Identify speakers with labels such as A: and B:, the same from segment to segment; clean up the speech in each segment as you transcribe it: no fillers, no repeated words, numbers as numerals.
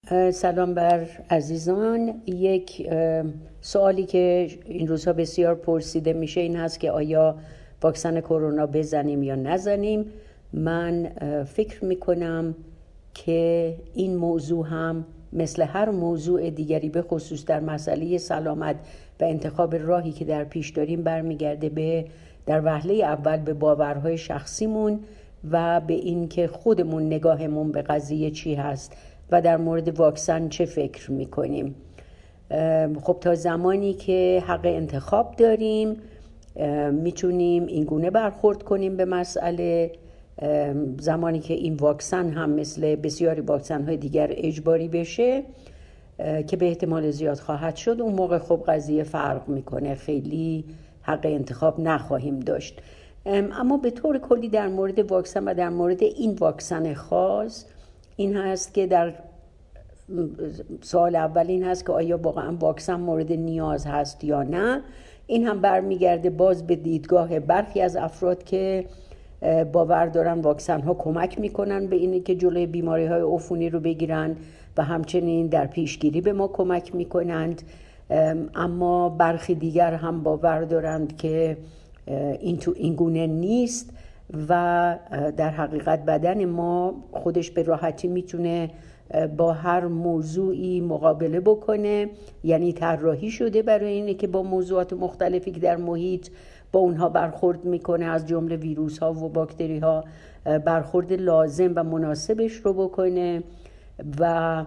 A: سلام بر عزیزان. یک سوالی که این روزها بسیار پرسیده میشه این هست که آیا واکسن کرونا بزنیم یا نزنیم. من فکر میکنم که این موضوع هم مثل هر موضوع دیگری به خصوص در مسئله سلامت و انتخاب راهی که در پیش داریم برمیگرده به در وهله اول به باورهای شخصیمون و به این که خودمون نگاهمون به قضیه چی هست و در مورد واکسن چه فکر میکنیم. خب تا زمانی که حق انتخاب داریم میتونیم اینگونه برخورد کنیم به مسئله. زمانی که این واکسن هم مثل بسیاری واکسن های دیگر اجباری بشه که به احتمال زیاد خواهد شد، اون موقع خب قضیه فرق میکنه، خیلی حق انتخاب نخواهیم داشت. اما به طور کلی در مورد واکسن و در مورد این واکسن خاص این هست که در سوال اول این هست که آیا واقعا واکسن مورد نیاز هست یا نه. این هم برمیگرده باز به دیدگاه برخی از افراد که باور دارن واکسن ها کمک میکنن به اینه که جلوی بیماری های عفونی رو بگیرن و همچنین در پیشگیری به ما کمک میکنند. اما برخی دیگر هم باور دارند که این گونه نیست و در حقیقت بدن ما خودش به راحتی میتونه با هر موضوعی مقابله بکنه، یعنی طراحی شده برای اینه که با موضوعات مختلفی که در محیط با اونها برخورد میکنه، از جمله ویروس ها و باکتری ها، برخورد لازم و مناسبش رو بکنه و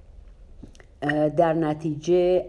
A: در نتیجه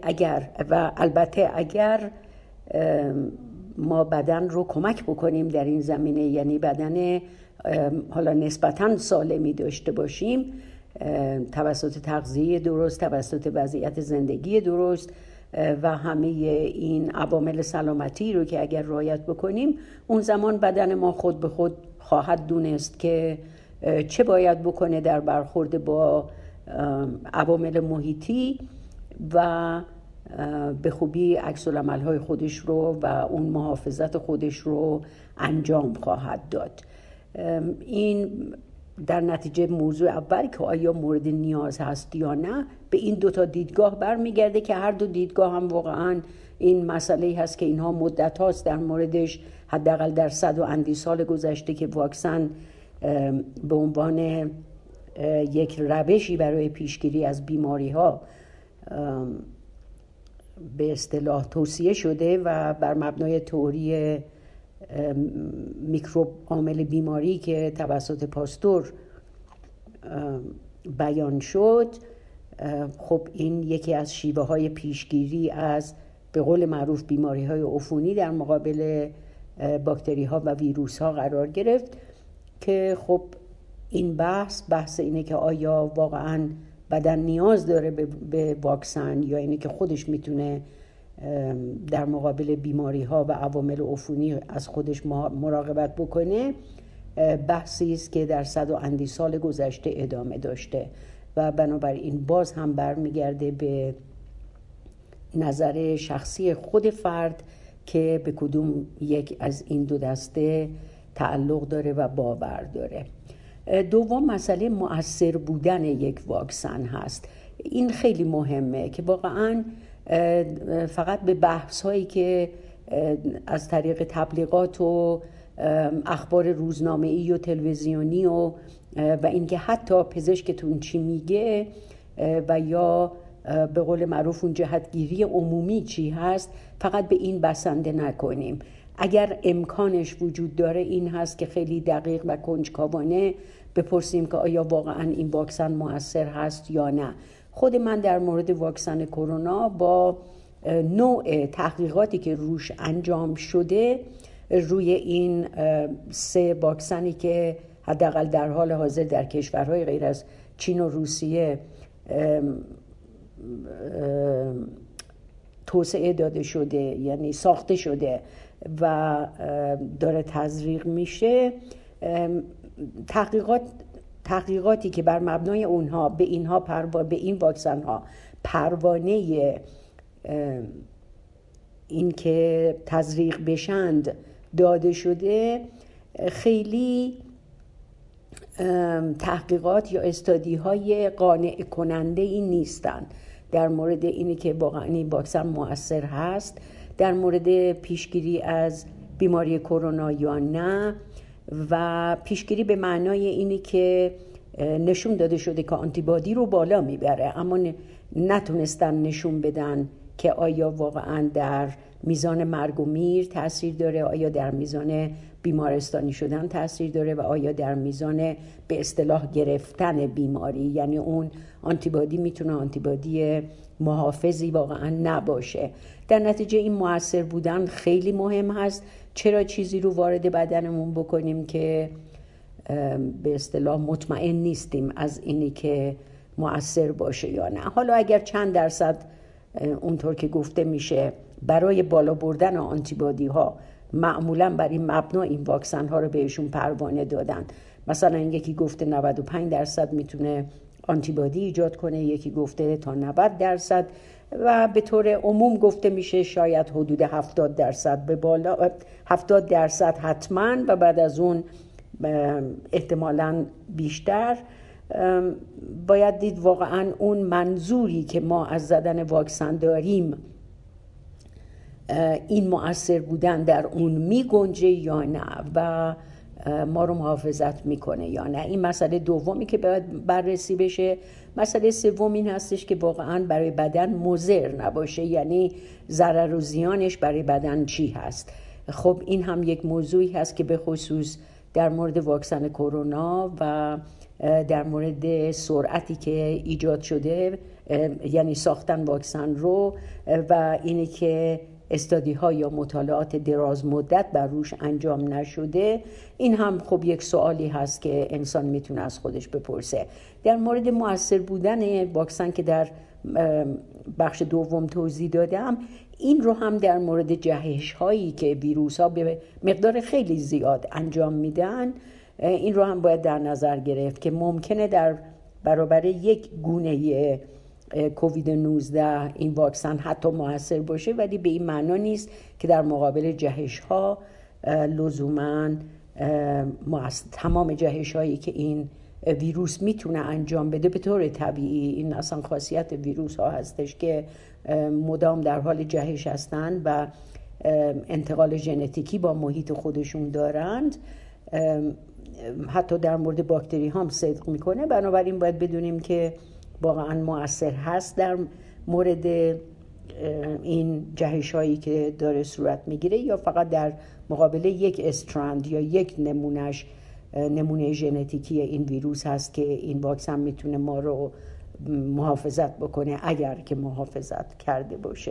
A: اگر ما بدن رو کمک بکنیم در این زمینه، یعنی بدن حالا نسبتاً سالمی داشته باشیم توسط تغذیه درست، توسط وضعیت زندگی درست و همه این عوامل سلامتی رو که اگر رعایت بکنیم، اون زمان بدن ما خود به خود خواهد دونست که چه باید بکنه در برخورد با عوامل محیطی و به خوبی عکس‌العمل‌های خودش رو و اون محافظت خودش رو انجام خواهد داد. این در نتیجه موضوع اول که آیا مورد نیاز هست یا نه به این دوتا دیدگاه برمیگرده که هر دو دیدگاه هم واقعا این مسئله هست که اینها مدت هاست در موردش، حداقل در 100 و اندی سال گذشته که واکسن به عنوان یک روشی برای پیشگیری از بیماری ها به اصطلاح توصیه شده و بر مبنای تئوری میکروب عامل بیماری که توسط پاستور بیان شد. خب این یکی از شیوه های پیشگیری از به قول معروف بیماری های عفونی در مقابل باکتری ها و ویروس ها قرار گرفت که خب این بحث اینه که آیا واقعا بدن نیاز داره به واکسن یا اینه که خودش میتونه در مقابل بیماری ها و عوامل عفونی از خودش مراقبت بکنه. بحثی است که در 100 و اندی سال گذشته ادامه داشته و بنابراین باز هم برمیگرده به نظر شخصی خود فرد که به کدوم یک از این دو دسته تعلق داره و باور داره. دوم مسئله مؤثر بودن یک واکسن هست. این خیلی مهمه که واقعاً فقط به بحث هایی که از طریق تبلیغات و اخبار روزنامه‌ای و تلویزیونی و اینکه حتی پزشکتون چی میگه و یا به قول معروف اون جهتگیری عمومی چی هست، فقط به این بسنده نکنیم. اگر امکانش وجود داره این هست که خیلی دقیق و کنجکاوانه بپرسیم که آیا واقعا این واکسن مؤثر هست یا نه. خود من در مورد واکسن کرونا با نوع تحقیقاتی که روش انجام شده روی این 3 واکسنی که حداقل در حال حاضر در کشورهای غیر از چین و روسیه توسعه داده شده، یعنی ساخته شده و داره تزریق میشه، تحقیقاتی که بر مبنای اونها به این واکسن ها پروانه این که تزریق بشند داده شده، خیلی تحقیقات یا استادی های قانع کننده ای نیستن در مورد اینی که واقعا این واکسن مؤثر هست در مورد پیشگیری از بیماری کرونا یا نه. و پیشگیری به معنای اینی که نشون داده شده که آنتیبادی رو بالا میبره، اما نتونستن نشون بدن که آیا واقعا در میزان مرگ و میر تاثیر داره، آیا در میزان بیمارستانی شدن تاثیر داره و آیا در میزان به اصطلاح گرفتن بیماری، یعنی اون آنتیبادی میتونه آنتیبادی محافظی واقعا نباشه. در نتیجه این مؤثر بودن خیلی مهم هست. چرا چیزی رو وارد بدنمون بکنیم که به اصطلاح مطمئن نیستیم از اینی که مؤثر باشه یا نه؟ حالا اگر چند درصد اونطور که گفته میشه برای بالا بردن آنتیبادی ها معمولا بر این مبنا این واکسن ها رو بهشون پروانه دادن، مثلا یکی گفته 95% میتونه آنتیبادی ایجاد کنه، یکی گفته تا 90%، و به طور عموم گفته میشه شاید حدود 70% به بالا، 70% حتما و بعد از اون احتمالاً بیشتر. باید دید واقعا اون منظوری که ما از زدن واکسن داریم این مؤثر بودن در اون می گنجه یا نه و ما رو محافظت میکنه یا نه. این مسئله دومی که باید بررسی بشه. مسئله سوم این هستش که واقعا برای بدن مضر نباشه، یعنی ضرر و زیانش برای بدن چی هست. خب این هم یک موضوعی هست که به خصوص در مورد واکسن کرونا و در مورد سرعتی که ایجاد شده، یعنی ساختن واکسن رو و اینی که استادی ها یا مطالعات دراز مدت بر روش انجام نشده، این هم خب یک سوالی هست که انسان میتونه از خودش بپرسه. در مورد مؤثر بودن واکسن که در بخش دوم توضیح دادم، این رو هم در مورد جهش هایی که ویروس ها به مقدار خیلی زیاد انجام میدن، این رو هم باید در نظر گرفت که ممکنه در برابر یک گونه کووید 19 این واکسن حتی مؤثر باشه، ولی به این معنا نیست که در مقابل جهش ها لزوما تمام جهش هایی که این ویروس میتونه انجام بده به طور طبیعی. این اصلا خاصیت ویروس ها هستش که مدام در حال جهش هستند و انتقال ژنتیکی با محیط خودشون دارند. حتی در مورد باکتری هم صدق میکنه. بنابراین باید بدونیم که واقعا مؤثر هست در مورد این جهش هایی که داره صورت میگیره، یا فقط در مقابل یک استراند یا یک نمونه ژنتیکی این ویروس هست که این واکسن میتونه ما رو محافظت بکنه اگر که محافظت کرده باشه.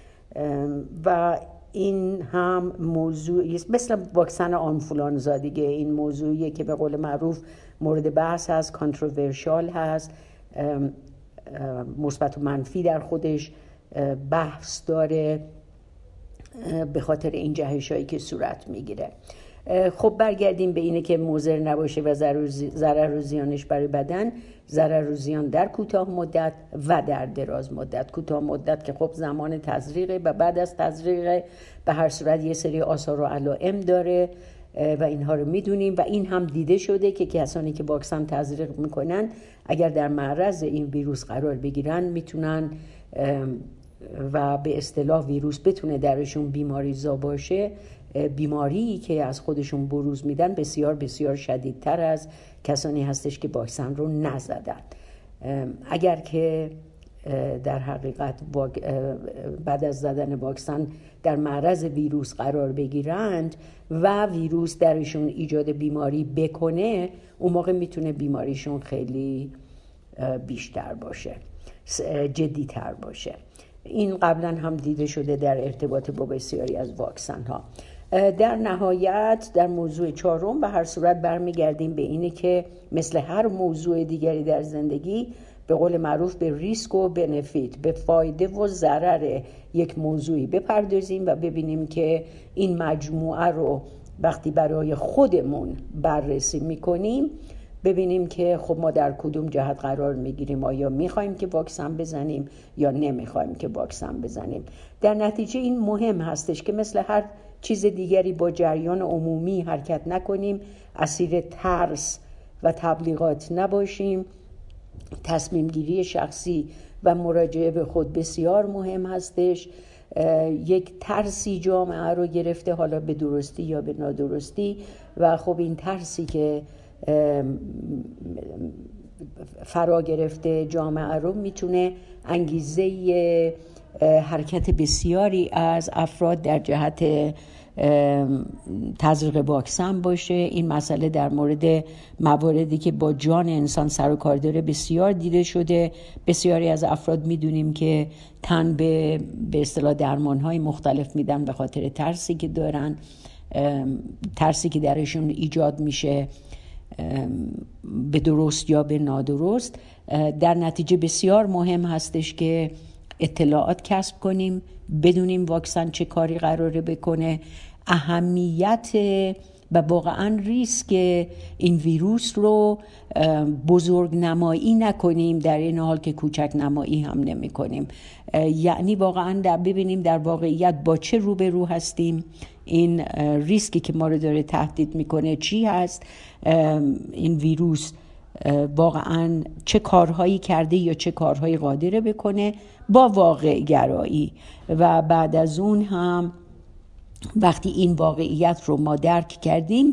A: و این هم موضوعی است مثل واکسن آنفولانزا دیگه. این موضوعیه که به قول معروف مورد بحث هست، کانتروورشال هست، مثبت و منفی در خودش بحث داره به خاطر این جهش‌هایی که صورت میگیره. خب برگردیم به اینه که مضر نباشه و ضرر و زیانش برای بدن. ضرر و زیان در کوتاه مدت و در دراز مدت. کوتاه مدت که خب زمان تزریقه و بعد از تزریق به هر صورت یه سری آثار و علائم داره و اینها رو میدونیم و این هم دیده شده که کسانی که واکسن تزریق میکنن اگر در معرض این ویروس قرار بگیرن میتونن و به اصطلاح ویروس بتونه درشون بیماریزا باشه، بیماری که از خودشون بروز میدن بسیار بسیار شدیدتر از کسانی هستش که واکسن رو نزدن. اگر که در حقیقت بعد از زدن واکسن در معرض ویروس قرار بگیرند و ویروس درشون ایجاد بیماری بکنه، اون موقع میتونه بیماریشون خیلی بیشتر باشه، جدی‌تر باشه. این قبلا هم دیده شده در ارتباط با بسیاری از واکسن ها. در نهایت در موضوع چهارم به هر صورت برمیگردیم به اینه که مثل هر موضوع دیگری در زندگی به قول معروف به ریسک و بنفیت، به فایده و ضرر یک موضوعی بپردازیم و ببینیم که این مجموعه رو وقتی برای خودمون بررسی میکنیم ببینیم که خب ما در کدوم جهت قرار میگیریم، آیا میخوایم که واکسن بزنیم یا نمیخوایم که واکسن بزنیم. در نتیجه این مهم هستش که مثل هر چیز دیگری با جریان عمومی حرکت نکنیم، اسیر ترس و تبلیغات نباشیم. تصمیم گیری شخصی و مراجعه به خود بسیار مهم هستش. یک ترسی جامعه رو گرفته، حالا به درستی یا به نادرستی، و خب این ترسی که فرا گرفته جامعه رو میتونه انگیزه حرکت بسیاری از افراد در جهت تزریق واکسن باشه. این مسئله در مورد مواردی که با جان انسان سر و کار داره بسیار دیده شده. بسیاری از افراد میدونیم که تن به اصطلاح درمان‌های مختلف میدن به خاطر ترسی که دارن، ترسی که درشون ایجاد میشه به درست یا به نادرست. در نتیجه بسیار مهم هستش که اطلاعات کسب کنیم، بدونیم واکسن چه کاری قراره بکنه، اهمیت و واقعا ریسک این ویروس رو بزرگ نمایی نکنیم، در این حال که کوچک نمایی هم نمی کنیم. یعنی واقعا ببینیم در واقعیت با چه روبرو هستیم، این ریسکی که ما رو داره تهدید میکنه چی هست، این ویروس واقعا چه کارهایی کرده یا چه کارهایی قادره بکنه، با واقع گرایی. و بعد از اون هم وقتی این واقعیت رو ما درک کردیم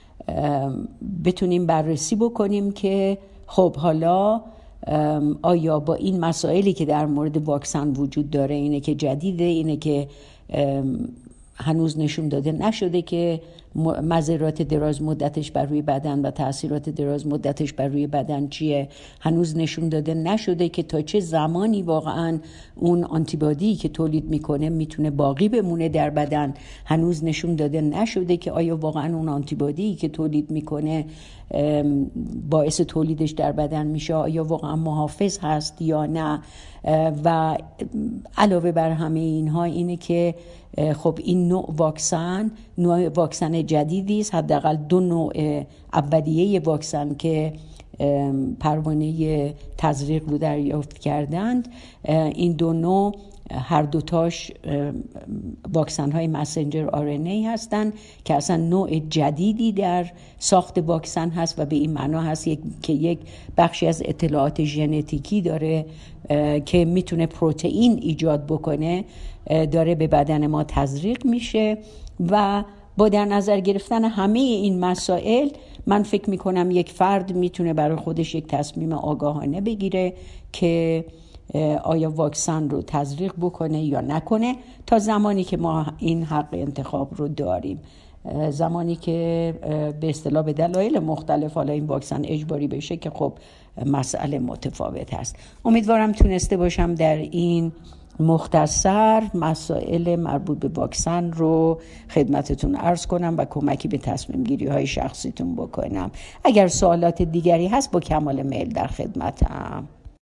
A: بتونیم بررسی بکنیم که خب حالا آیا با این مسائلی که در مورد واکسن وجود داره، اینه که جدیده، اینه که هنوز نشون داده نشده که مضرات دراز مدتش بر روی بدن و تأثیرات دراز مدتش بر روی بدن چیه، هنوز نشون داده نشده که تا چه زمانی واقعا اون آنتیبادی که تولید میکنه میتونه باقی بمونه در بدن، هنوز نشون داده نشده که آیا واقعا اون آنتیبادی که تولید میکنه باعث تولیدش در بدن میشه آیا واقعا محافظ هست یا نه. و علاوه بر همه اینها اینه که خب این نوع واکسن جدیدی است، حداقل 2 نوع اولیه واکسن که پروانه تزریق رو دریافت کردند، این 2 نوع هر دوتاش واکسن های مسنجر RNA هستند که اصلا نوع جدیدی در ساخت واکسن هست و به این معنا هست که یک بخشی از اطلاعات ژنتیکی داره که میتونه پروتئین ایجاد بکنه، داره به بدن ما تزریق میشه. و با در نظر گرفتن همه این مسائل من فکر میکنم یک فرد میتونه برای خودش یک تصمیم آگاهانه بگیره که آیا واکسن رو تزریق بکنه یا نکنه، تا زمانی که ما این حق انتخاب رو داریم. زمانی که به اصطلاح به دلایل مختلف حالا این واکسن اجباری بشه که خب مسئله متفاوت هست. امیدوارم تونسته باشم در این مختصر مسائل مربوط به واکسن رو خدمتتون عرض کنم و کمکی به تصمیم گیری های شخصیتون بکنم. اگر سوالات دیگری هست با کمال میل در خدمتم.